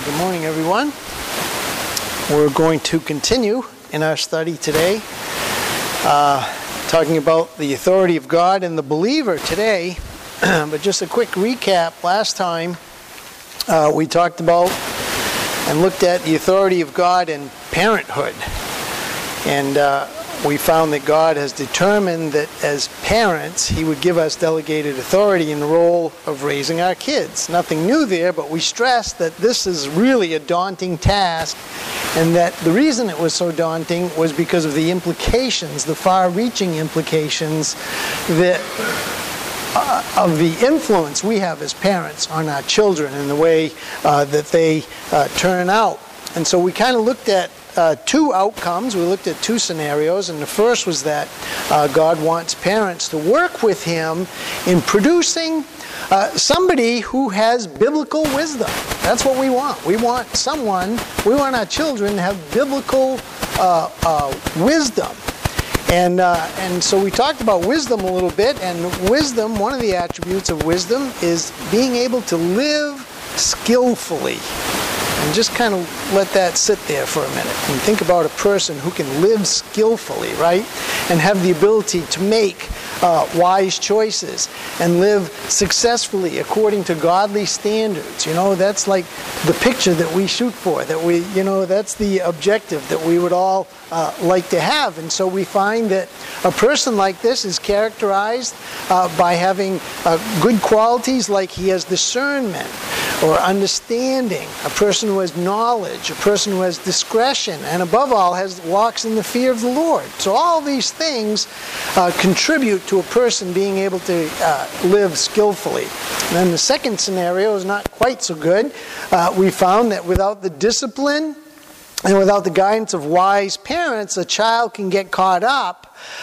Good morning, everyone. We're going to continue in our study today, talking about the authority of God and the believer today. But just a quick recap. Last time we talked about and looked at the authority of God in parenthood. And we found that God has determined that as parents, He would give us delegated authority in the role of raising our kids. Nothing new there, but we stressed that this is really a daunting task, and that the reason it was so daunting was because of the implications, the far-reaching implications that of the influence we have as parents on our children and the way that they turn out. And so we kind of looked at two outcomes. We looked at two scenarios, and the first was that God wants parents to work with Him in producing somebody who has biblical wisdom. That's what we want. We want our children to have biblical wisdom. And so we talked about wisdom a little bit, and wisdom, one of the attributes of wisdom is being able to live skillfully. And just kind of let that sit there for a minute and think about a person who can live skillfully, right? And have the ability to make wise choices and live successfully according to godly standards. You know, that's like the picture that we shoot for, that's the objective that we would all like to have. And so we find that a person like this is characterized by having good qualities like he has discernment or understanding, a person who has knowledge, a person who has discretion, and above all walks in the fear of the Lord. So all these things contribute to a person being able to live skillfully. And then the second scenario is not quite so good. We found that without the discipline and without the guidance of wise parents, a child can get caught up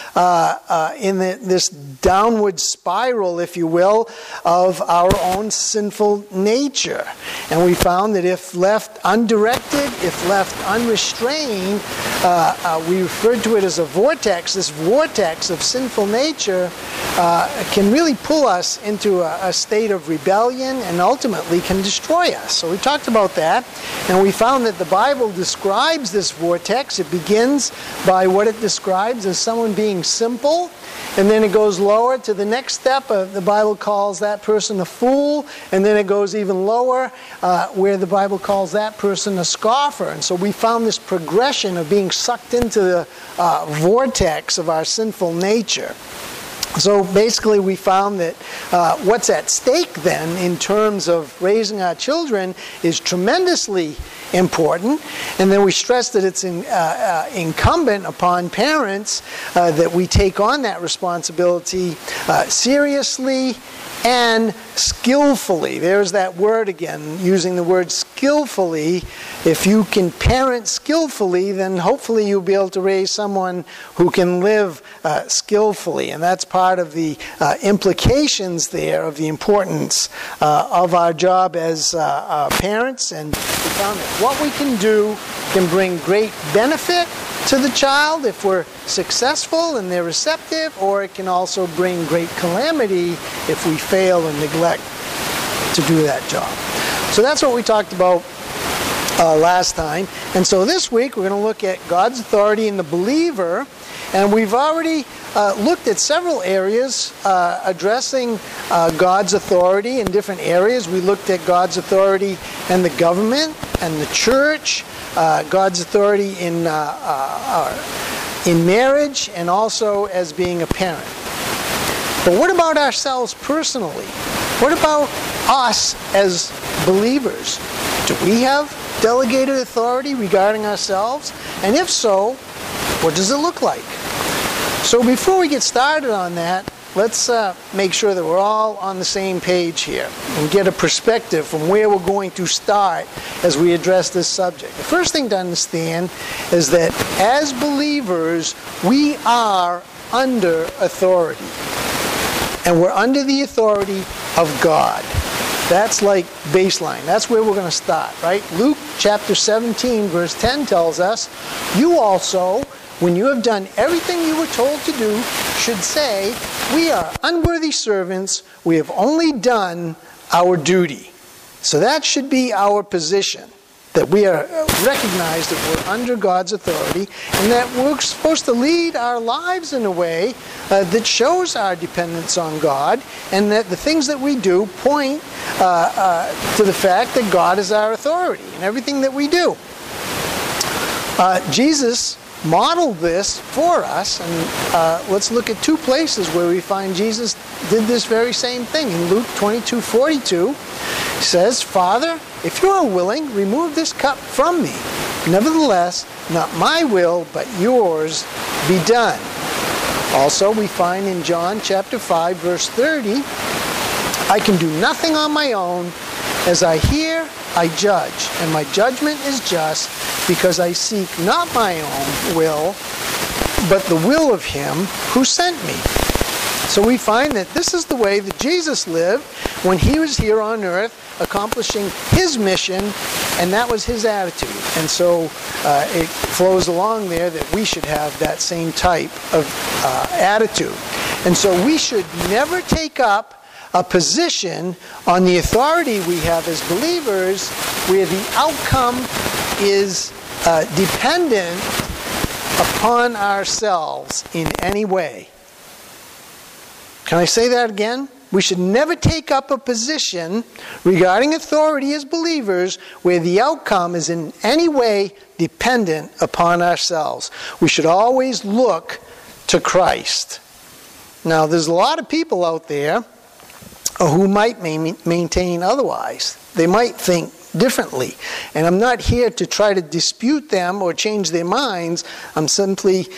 in this downward spiral, if you will, of our own sinful nature. And we found that if left undirected, if left unrestrained, we referred to it as a vortex. This vortex of sinful nature can really pull us into a state of rebellion and ultimately can destroy us. So we talked about that, and we found that the Bible describes this vortex. It begins by what it describes as someone being simple, and then it goes lower to the next step. The Bible calls that person a fool, and then it goes even lower where the Bible calls that person a scoffer. And so we found this progression of being sucked into the vortex of our sinful nature. So basically we found that what's at stake then in terms of raising our children is tremendously important. And then we stressed that it's incumbent upon parents that we take on that responsibility seriously and skillfully. There's that word again, using the word skillfully. If you can parent skillfully, then hopefully you'll be able to raise someone who can live skillfully. And that's part of the implications there of the importance of our job as parents. And we found that what we can do can bring great benefit to the child if we're successful and they're receptive, or it can also bring great calamity if we fail and neglect to do that job. So that's what we talked about last time. And so this week we're going to look at God's authority in the believer, and we've already looked at several areas addressing God's authority in different areas. We looked at God's authority in the government and the church, God's authority in marriage, and also as being a parent. But what about ourselves personally? What about us as believers? Do we have delegated authority regarding ourselves? And if so, what does it look like? So before we get started on that, let's make sure that we're all on the same page here and get a perspective from where we're going to start as we address this subject. The first thing to understand is that as believers, we are under authority. And we're under the authority of God. That's like baseline. That's where we're going to start, right? Luke chapter 17, verse 10 tells us, "You also, when you have done everything you were told to do, should say, 'We are unworthy servants. We have only done our duty.'" So that should be our position. that we are recognize that we're under God's authority, and that we're supposed to lead our lives in a way that shows our dependence on God, and that the things that we do point to the fact that God is our authority in everything that we do. Jesus modeled this for us, and let's look at two places where we find Jesus did this very same thing. In Luke 22:42, he says, "Father, if you are willing, remove this cup from me. Nevertheless, not my will, but yours be done." Also, we find in John chapter 5, verse 30, "I can do nothing on my own. As I hear, I judge, and my judgment is just, because I seek not my own will, but the will of him who sent me." So we find that this is the way that Jesus lived when he was here on earth, accomplishing his mission, and that was his attitude. And so it flows along there that we should have that same type of attitude. And so we should never take up a position on the authority we have as believers where the outcome is dependent upon ourselves in any way. Can I say that again? We should never take up a position regarding authority as believers where the outcome is in any way dependent upon ourselves. We should always look to Christ. Now, there's a lot of people out there who might maintain otherwise. They might think differently. And I'm not here to try to dispute them or change their minds. I'm simply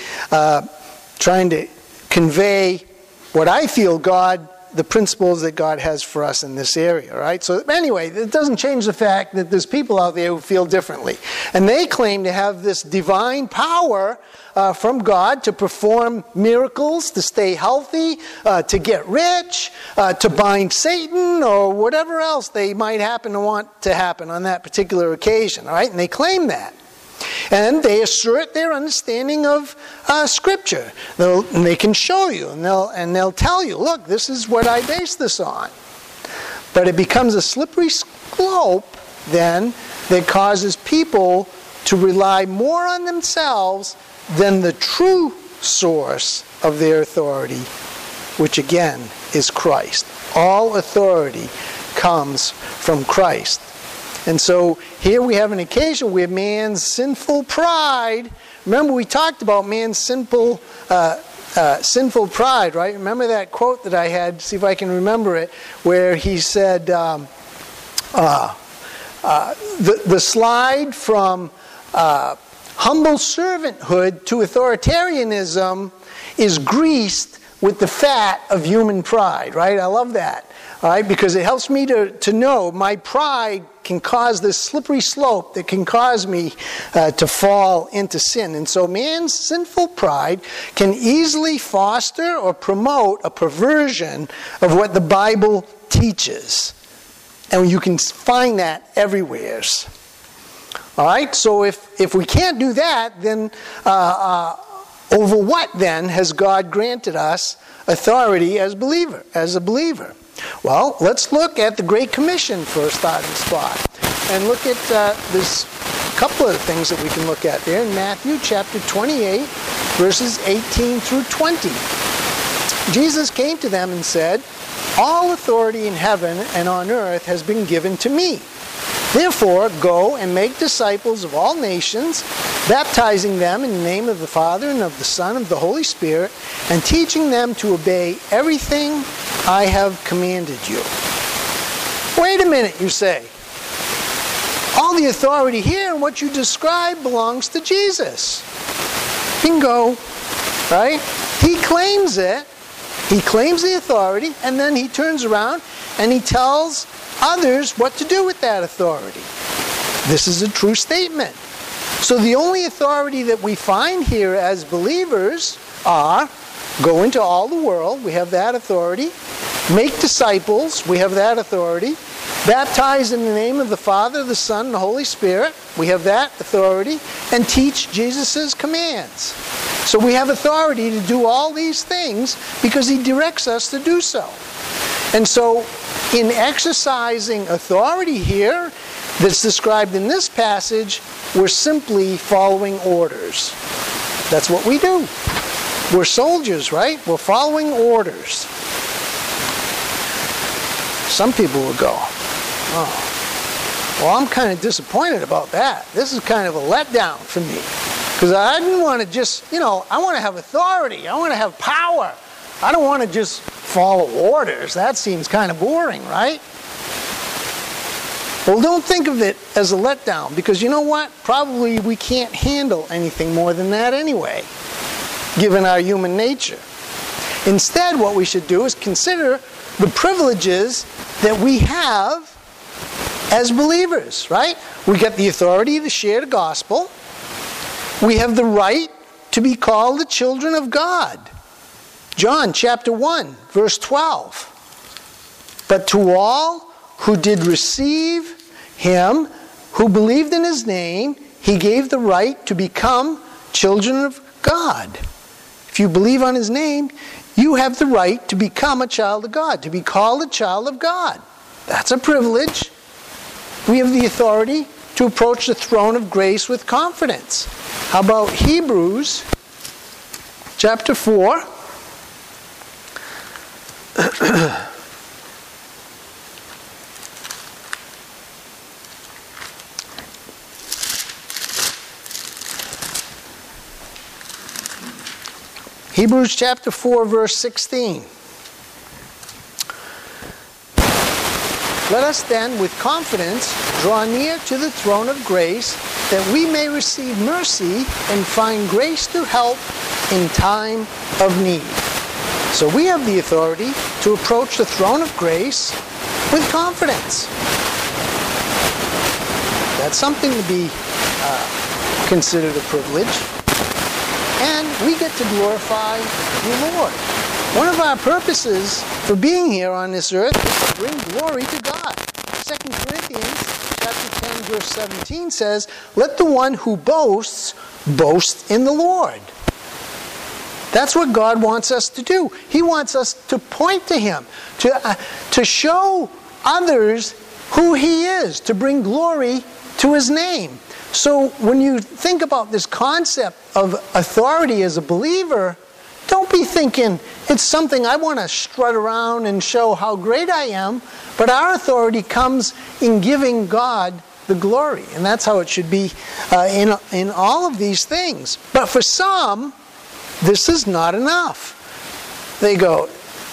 trying to convey what I feel the principles that God has for us in this area, right? So anyway, it doesn't change the fact that there's people out there who feel differently. And they claim to have this divine power from God to perform miracles, to stay healthy, to get rich, to bind Satan, or whatever else they might happen to want to happen on that particular occasion, right? And they claim that. And they assert their understanding of Scripture. And they can show you, and they'll tell you, look, this is what I base this on. But it becomes a slippery slope then that causes people to rely more on themselves than the true source of their authority, which again is Christ. All authority comes from Christ. And so here we have an occasion where man's sinful pride, remember we talked about man's sinful pride, right? Remember that quote that I had, see if I can remember it, where he said, the slide from humble servanthood to authoritarianism is greased with the fat of human pride, right? I love that. All right, because it helps me to know my pride can cause this slippery slope that can cause me to fall into sin. And so man's sinful pride can easily foster or promote a perversion of what the Bible teaches. And you can find that everywhere. All right, so if we can't do that, then over what then has God granted us authority as a believer? Well, let's look at the Great Commission for a starting spot. And look at this couple of things that we can look at there in Matthew chapter 28, verses 18 through 20. Jesus came to them and said, "All authority in heaven and on earth has been given to me. Therefore, go and make disciples of all nations, baptizing them in the name of the Father and of the Son and of the Holy Spirit, and teaching them to obey everything I have commanded you." Wait a minute, you say. All the authority here and what you describe belongs to Jesus. Bingo, right? He claims it. He claims the authority, and then he turns around and he tells others what to do with that authority. This is a true statement. So the only authority that we find here as believers are go into all the world, we have that authority. Make disciples, we have that authority. Baptize in the name of the Father, the Son, and the Holy Spirit, we have that authority. And teach Jesus' commands. So we have authority to do all these things because he directs us to do so. And so in exercising authority here, that's described in this passage, we're simply following orders. That's what we do. We're soldiers, right? We're following orders. Some people will go, oh, well, I'm kind of disappointed about that. This is kind of a letdown for me. Because I didn't want to just, I want to have authority. I want to have power. I don't want to just follow orders. That seems kind of boring, right? Well, don't think of it as a letdown, because you know what? Probably we can't handle anything more than that anyway, given our human nature. Instead, what we should do is consider the privileges that we have as believers, right? We get the authority to share the gospel. We have the right to be called the children of God. John chapter 1, verse 12. But to all who did receive him, who believed in his name, he gave the right to become children of God. If you believe on his name, you have the right to become a child of God, to be called a child of God. That's a privilege. We have the authority to approach the throne of grace with confidence. How about Hebrews chapter 4? Hebrews chapter 4, verse 16. Let us then with confidence draw near to the throne of grace, that we may receive mercy and find grace to help in time of need. So we have the authority to approach the throne of grace with confidence. That's something to be considered a privilege. And we get to glorify the Lord. One of our purposes for being here on this earth is to bring glory to God. 2 Corinthians chapter 10, verse 17 says, let the one who boasts, boast in the Lord. That's what God wants us to do. He wants us to point to Him, to show others who He is, to bring glory to His name. So when you think about this concept of authority as a believer, don't be thinking it's something I want to strut around and show how great I am, but our authority comes in giving God the glory. And that's how it should be in all of these things. But for some, this is not enough. They go,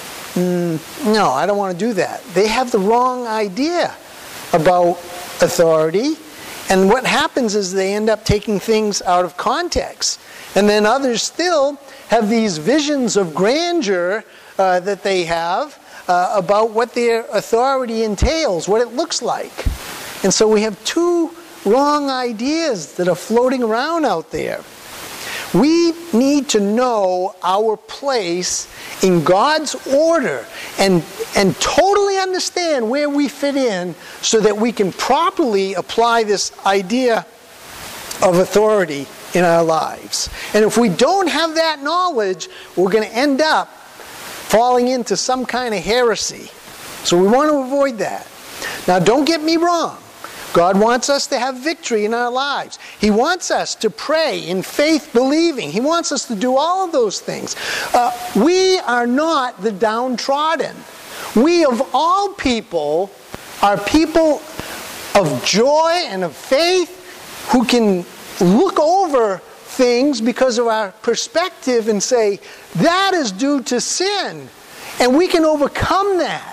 no, I don't want to do that. They have the wrong idea about authority. And what happens is they end up taking things out of context. And then others still have these visions of grandeur that they have about what their authority entails, what it looks like. And so we have two wrong ideas that are floating around out there. We need to know our place in God's order and totally understand where we fit in so that we can properly apply this idea of authority in our lives. And if we don't have that knowledge, we're going to end up falling into some kind of heresy. So we want to avoid that. Now, don't get me wrong. God wants us to have victory in our lives. He wants us to pray in faith believing. He wants us to do all of those things. We are not the downtrodden. We of all people are people of joy and of faith who can look over things because of our perspective and say, that is due to sin. And we can overcome that.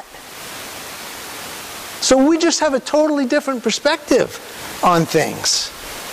So we just have a totally different perspective on things.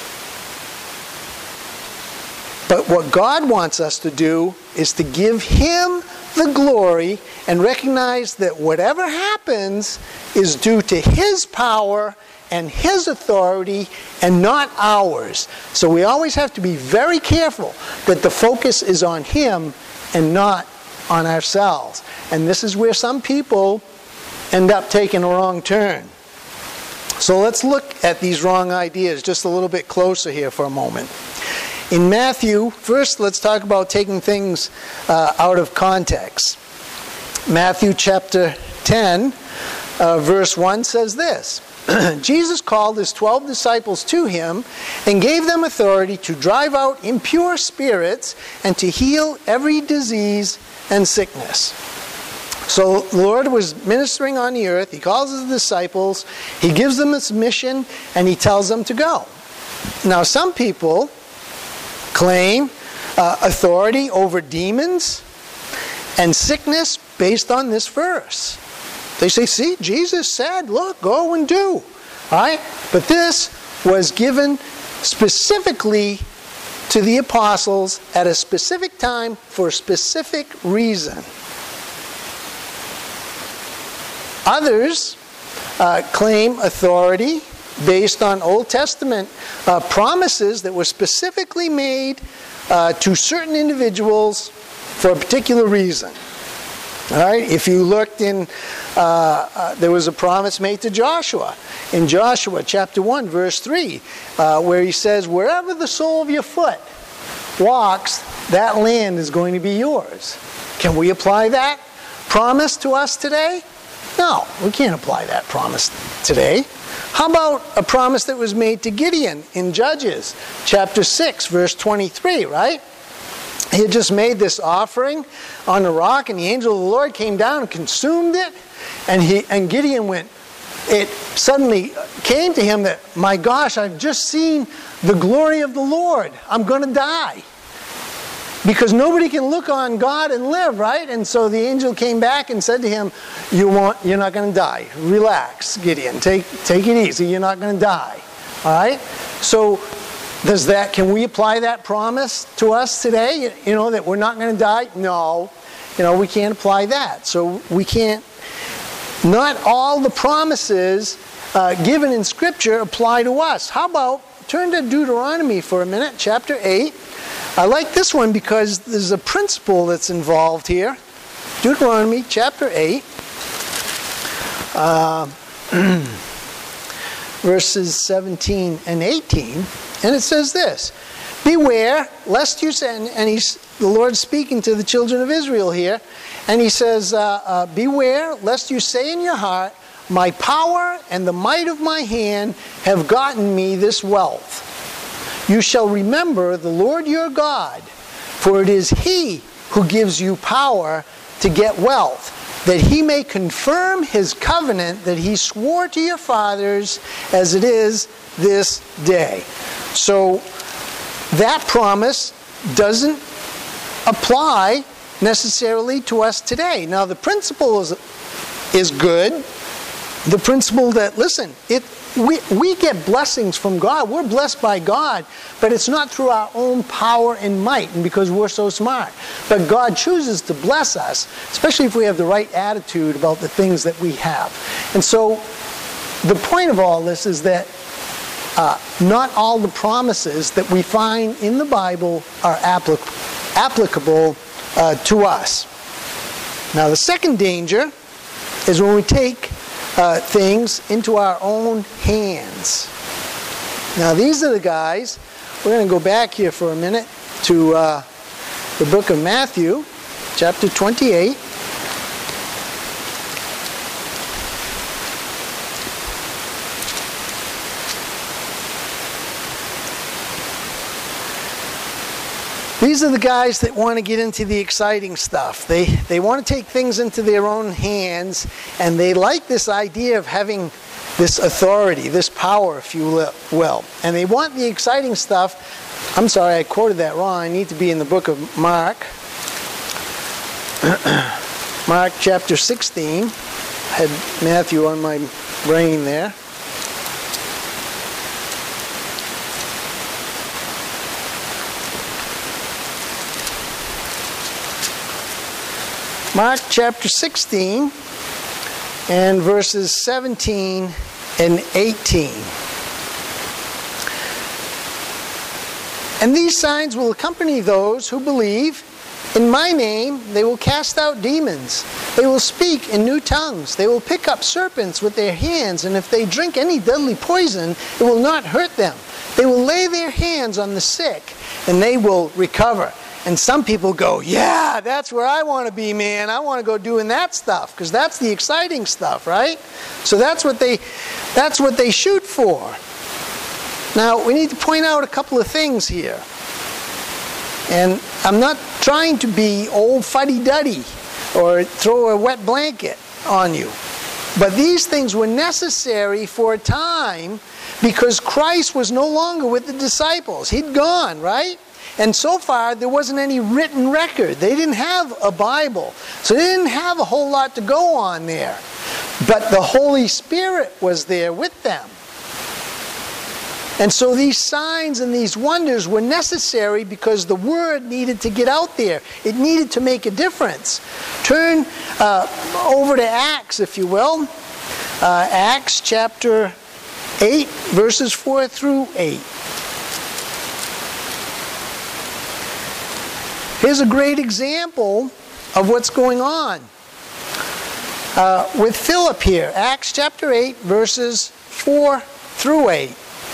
But what God wants us to do is to give Him the glory and recognize that whatever happens is due to His power and His authority and not ours. So we always have to be very careful that the focus is on Him and not on ourselves. And this is where some people end up taking a wrong turn. So let's look at these wrong ideas just a little bit closer here for a moment. In Matthew, first let's talk about taking things out of context. Matthew chapter 10, verse 1 says this, Jesus called his 12 disciples to him and gave them authority to drive out impure spirits and to heal every disease and sickness. So the Lord was ministering on the earth. He calls his disciples. He gives them this mission, and he tells them to go. Now, some people claim authority over demons and sickness based on this verse. They say, see, Jesus said, look, go and do. All right? But this was given specifically to the apostles at a specific time for a specific reason. Others claim authority based on Old Testament promises that were specifically made to certain individuals for a particular reason. All right, if you looked in, there was a promise made to Joshua in Joshua chapter 1, verse 3, where he says, wherever the sole of your foot walks, that land is going to be yours. Can we apply that promise to us today? No, we can't apply that promise today. How about a promise that was made to Gideon in Judges chapter 6, verse 23, right? He had just made this offering on a rock, and the angel of the Lord came down and consumed it. And Gideon went, it suddenly came to him that, my gosh, I've just seen the glory of the Lord. I'm going to die. Because nobody can look on God and live, right? And so the angel came back and said to him, you're not going to die. Relax, Gideon. Take it easy. You're not going to die. All right? So can we apply that promise to us today? That we're not going to die? No. We can't apply that. So we can't. Not all the promises given in Scripture apply to us. How about, turn to Deuteronomy for a minute, chapter 8. I like this one because there's a principle that's involved here. Deuteronomy chapter 8. Verses 17 and 18. And it says this, beware, lest you say, and the Lord's speaking to the children of Israel here, and he says, beware, lest you say in your heart, my power and the might of my hand have gotten me this wealth. You shall remember the Lord your God, for it is He who gives you power to get wealth, that He may confirm His covenant that He swore to your fathers as it is this day. So that promise doesn't apply necessarily to us today. Now the principle is good. The principle that, listen, we get blessings from God. We're blessed by God, but it's not through our own power and might and because we're so smart. But God chooses to bless us, especially if we have the right attitude about the things that we have. And so the point of all this is that not all the promises that we find in the Bible are applicable to us. Now the second danger is when we take things into our own hands. Now these are the guys, we're going to go back here for a minute to the book of Matthew, chapter 28. These are the guys that want to get into the exciting stuff. They want to take things into their own hands, and they like this idea of having this authority, this power, if you will. And they want the exciting stuff. I'm sorry, I quoted that wrong. I need to be in the book of Mark. Mark chapter 16. I had Matthew on my brain there. Mark chapter 16 and verses 17 and 18. And these signs will accompany those who believe. In my name they will cast out demons. They will speak in new tongues. They will pick up serpents with their hands, and if they drink any deadly poison, it will not hurt them. They will lay their hands on the sick, and they will recover. And some people go, yeah, that's where I want to be, man. I want to go doing that stuff because that's the exciting stuff, right? So that's what they shoot for. Now, we need to point out a couple of things here. And I'm not trying to be old fuddy-duddy or throw a wet blanket on you. But these things were necessary for a time because Christ was no longer with the disciples. He'd gone, right? And so far, there wasn't any written record. They didn't have a Bible. So they didn't have a whole lot to go on there. But the Holy Spirit was there with them. And so these signs and these wonders were necessary because the Word needed to get out there. It needed to make a difference. Turn over to Acts, if you will. Acts chapter 8, verses 4 through 8. Here's a great example of what's going on with Philip here. Acts chapter 8, verses 4 through 8.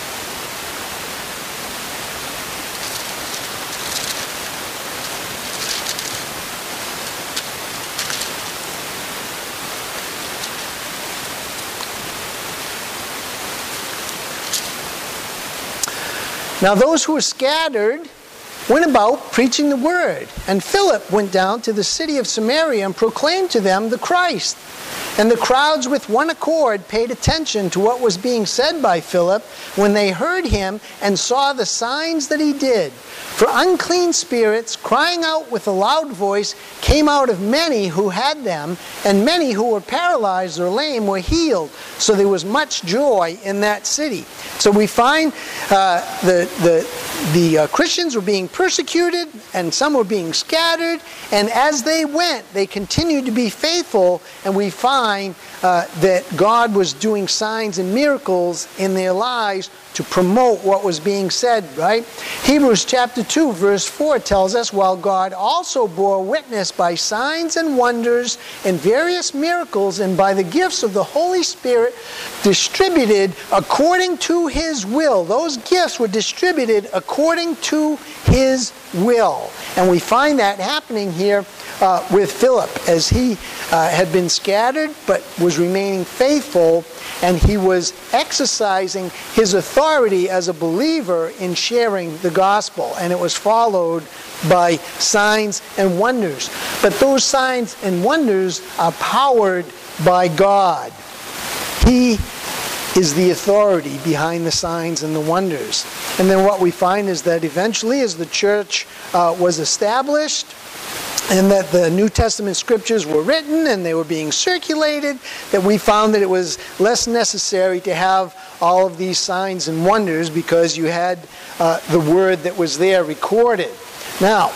Now those who were scattered went about preaching the word. And Philip went down to the city of Samaria and proclaimed to them the Christ. And the crowds with one accord paid attention to what was being said by Philip when they heard him and saw the signs that he did. For unclean spirits, crying out with a loud voice, came out of many who had them, and many who were paralyzed or lame were healed. So there was much joy in that city. So we find the Christians were being persecuted, and some were being scattered. And as they went, they continued to be faithful, and we find that God was doing signs and miracles in their lives to promote what was being said, right? Hebrews chapter 2, verse 4 tells us, while God also bore witness by signs and wonders and various miracles and by the gifts of the Holy Spirit distributed according to His will. Those gifts were distributed according to His will. And we find that happening here with Philip as he had been scattered but was remaining faithful, and he was exercising his authority as a believer in sharing the gospel, and it was followed by signs and wonders. But those signs and wonders are powered by God. He is the authority behind the signs and the wonders. And then what we find is that eventually, as the church was established, and that the New Testament scriptures were written and they were being circulated, that we found that it was less necessary to have all of these signs and wonders because you had the word that was there recorded. Now,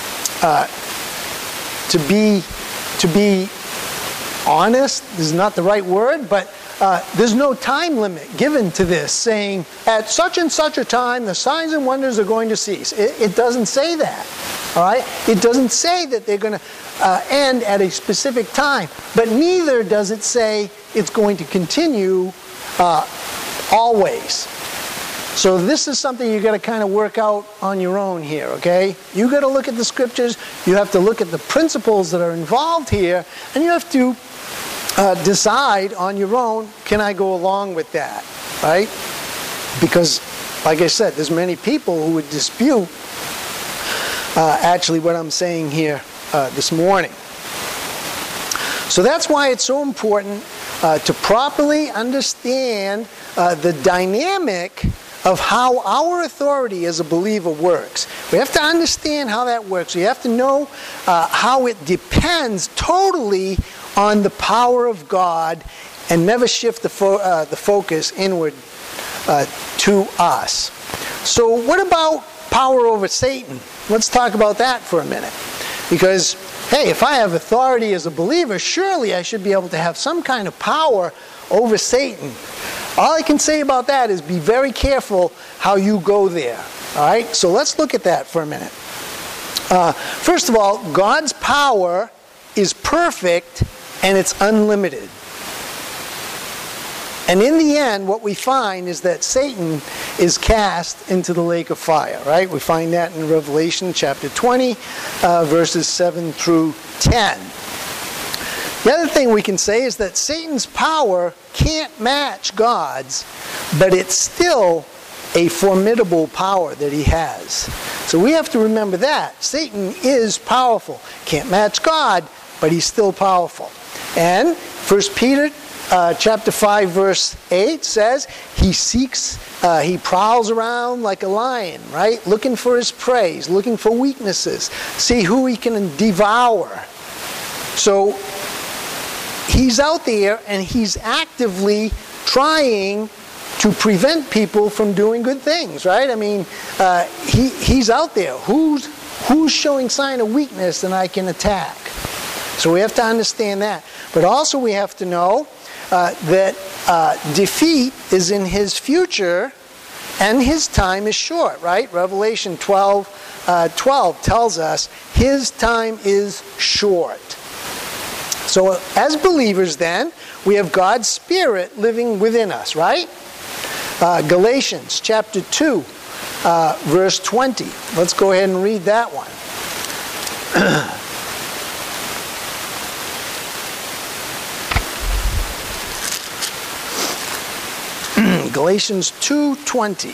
to be honest is not the right word, but there's no time limit given to this, saying at such and such a time the signs and wonders are going to cease. It doesn't say that. All right? It doesn't say that they're going to end at a specific time, but neither does it say it's going to continue always. So this is something you've got to kind of work out on your own here, okay? You've got to look at the scriptures, you have to look at the principles that are involved here, and you have to decide on your own, can I go along with that, right? Because, like I said, there's many people who would dispute actually what I'm saying here this morning. So that's why it's so important to properly understand the dynamic of how our authority as a believer works. We have to understand how that works. We have to know how it depends totally on the power of God and never shift the focus inward to us. So what about power over Satan? Let's talk about that for a minute. Because, hey, if I have authority as a believer, surely I should be able to have some kind of power over Satan. All I can say about that is be very careful how you go there. All right? So let's look at that for a minute. First of all, God's power is perfect and it's unlimited. And in the end, what we find is that Satan is cast into the lake of fire, right? We find that in Revelation chapter 20, verses 7 through 10. The other thing we can say is that Satan's power can't match God's, but it's still a formidable power that he has. So we have to remember that. Satan is powerful. Can't match God, but he's still powerful. And 1 Peter chapter 5 verse 8 says he prowls around like a lion, right? Looking for his prey, looking for weaknesses, see who he can devour. So he's out there and he's actively trying to prevent people from doing good things, right? I mean, he's out there. Who's showing sign of weakness and I can attack? So we have to understand that. But also we have to know that defeat is in his future and his time is short, right? Revelation 12 tells us his time is short. So as believers then, we have God's Spirit living within us, right? Galatians chapter 2, verse 20. Let's go ahead and read that one. Galatians 2:20.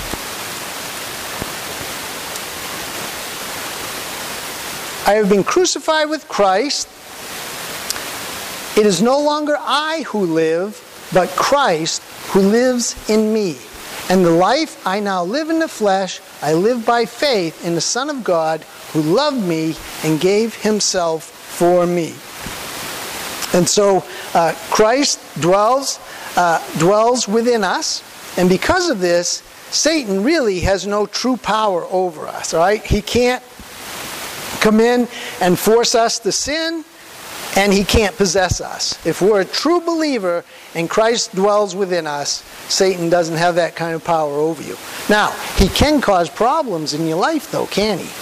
I have been crucified with Christ. It is no longer I who live, but Christ who lives in me. And the life I now live in the flesh, I live by faith in the Son of God who loved me and gave himself for me. And so Christ dwells within us, and because of this, Satan really has no true power over us, all right? He can't come in and force us to sin, and he can't possess us. If we're a true believer and Christ dwells within us, Satan doesn't have that kind of power over you. Now, he can cause problems in your life though, can he?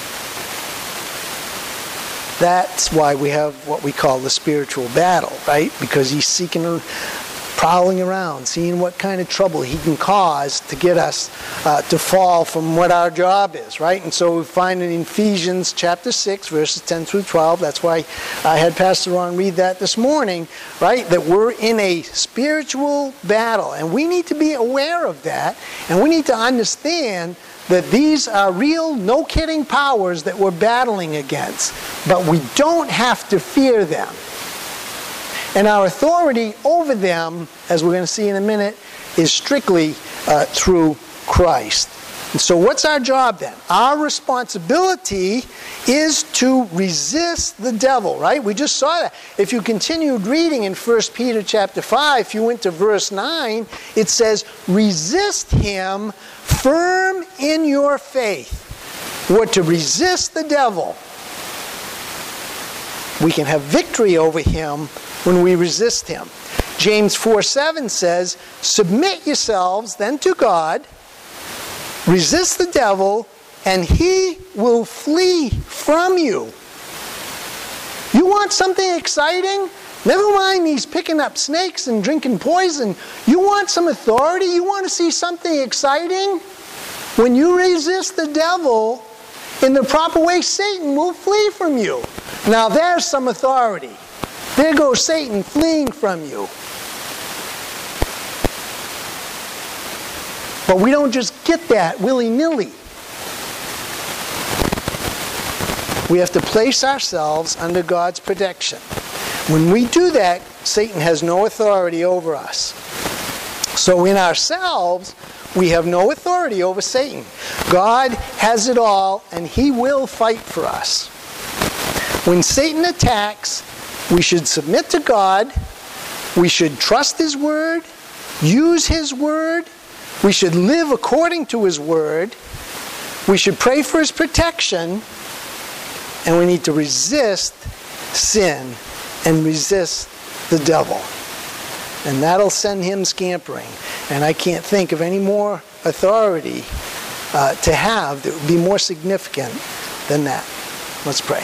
That's why we have what we call the spiritual battle, right? Because he's prowling around, seeing what kind of trouble he can cause to get us to fall from what our job is, right? And so we find in Ephesians chapter 6, verses 10 through 12, that's why I had Pastor Ron read that this morning, right? That we're in a spiritual battle, and we need to be aware of that, and we need to understand that these are real, no-kidding powers that we're battling against, but we don't have to fear them. And our authority over them, as we're going to see in a minute, is strictly through Christ. And so what's our job then? Our responsibility is to resist the devil, right? We just saw that. If you continued reading in 1 Peter chapter 5, if you went to verse 9, it says, resist him firm in your faith. We're to resist the devil. We can have victory over him when we resist him. James 4:7 says, submit yourselves then to God, resist the devil, and he will flee from you. You want something exciting? Never mind these picking up snakes and drinking poison. You want some authority? You want to see something exciting? When you resist the devil in the proper way, Satan will flee from you. Now there's some authority. There goes Satan fleeing from you. But we don't just get that willy-nilly. We have to place ourselves under God's protection. When we do that, Satan has no authority over us. So in ourselves, we have no authority over Satan. God has it all, and he will fight for us. When Satan attacks, we should submit to God. We should trust his word, use his word. We should live according to his word. We should pray for his protection. And we need to resist sin and resist the devil. And that'll send him scampering. And I can't think of any more authority to have that would be more significant than that. Let's pray.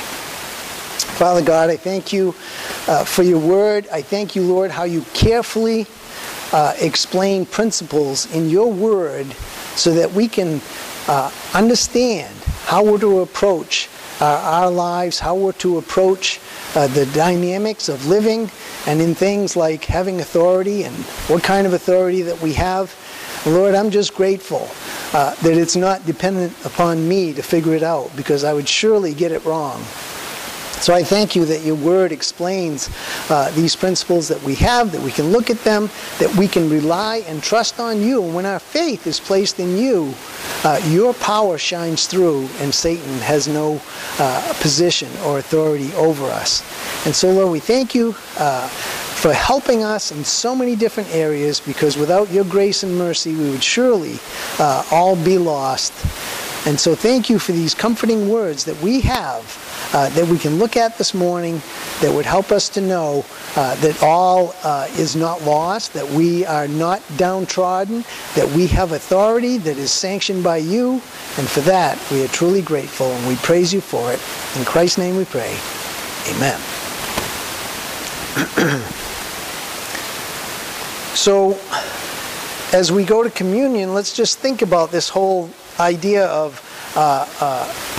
Father God, I thank you for your word. I thank you, Lord, how you carefully explain principles in your word so that we can understand how we're to approach our lives, how we're to approach the dynamics of living, and in things like having authority and what kind of authority that we have. Lord, I'm just grateful that it's not dependent upon me to figure it out, because I would surely get it wrong. So I thank you that your word explains these principles that we have, that we can look at them, that we can rely and trust on you. And when our faith is placed in you, your power shines through and Satan has no position or authority over us. And so, Lord, we thank you for helping us in so many different areas, because without your grace and mercy, we would surely all be lost. And so thank you for these comforting words that we have, that we can look at this morning, that would help us to know that all is not lost, that we are not downtrodden, that we have authority that is sanctioned by you, and for that we are truly grateful, and we praise you for it. In Christ's name we pray. Amen. So, as we go to communion, let's just think about this whole idea of